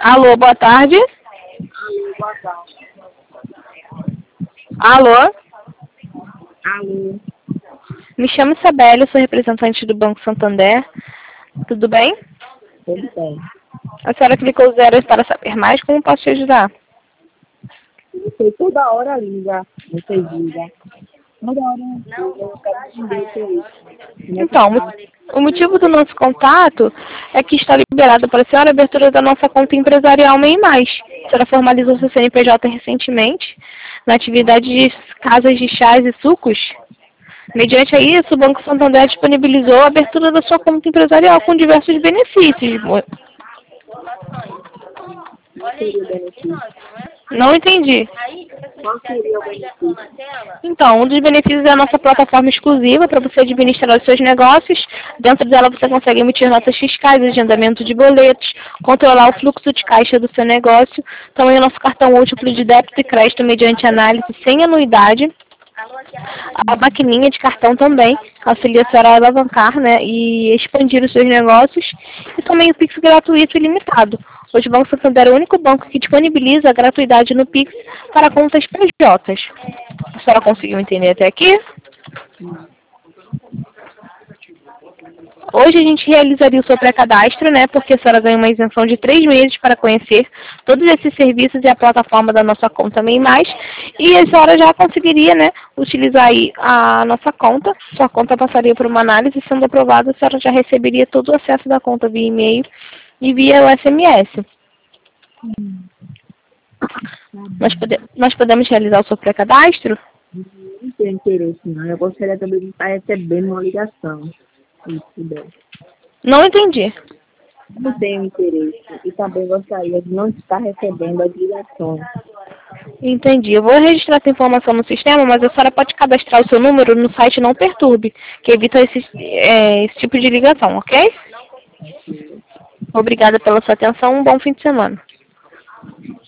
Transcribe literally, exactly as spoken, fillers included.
Alô, boa tarde. Alô, boa tarde. Alô? Alô. Me chamo Isabelle, sou representante do Banco Santander. Tudo bem? Tudo bem. A senhora clicou zero para saber mais, como posso te ajudar? Você toda hora liga, você liga. Toda hora liga, eu quero entender o que é isso. Como é que Então, tá? o motivo do nosso contato é que está liberado para a senhora a abertura da nossa conta empresarial MEI Mais. A senhora formalizou seu C N P J recentemente na atividade de casas de chás e sucos. Mediante a isso, o Banco Santander disponibilizou a abertura da sua conta empresarial com diversos benefícios. Qual seria o benefício? Não entendi. Qual seria o benefício? Então, um dos benefícios é a nossa plataforma exclusiva para você administrar os seus negócios. Dentro dela você consegue emitir notas fiscais, agendamento de boletos, controlar o fluxo de caixa do seu negócio. Também o nosso cartão múltiplo de débito e crédito mediante análise sem anuidade. A maquininha de cartão também auxilia a senhora a alavancar, né, e expandir os seus negócios. E também o Pix gratuito e ilimitado. Hoje o Banco Santander é o único banco que disponibiliza a gratuidade no Pix para contas P Js. A senhora conseguiu entender até aqui? Hoje a gente realizaria o seu pré-cadastro, né, porque a senhora ganha uma isenção de três meses para conhecer todos esses serviços e a plataforma da nossa conta MEI Mais, e a senhora já conseguiria, né, utilizar aí a nossa conta. Sua conta passaria por uma análise, sendo aprovada, a senhora já receberia todo o acesso da conta via e-mail e via o S M S. Nós, pode, nós podemos realizar o seu pré-cadastro? Não tenho interesse, não. Eu gostaria também de estar recebendo uma ligação. Se puder. Não entendi. Não tenho interesse. E também gostaria de não estar recebendo as ligações. Entendi. Eu vou registrar essa informação no sistema, mas a senhora pode cadastrar o seu número no site Não Perturbe, que evita esse, é, esse tipo de ligação, ok? Obrigada pela sua atenção. Um bom fim de semana.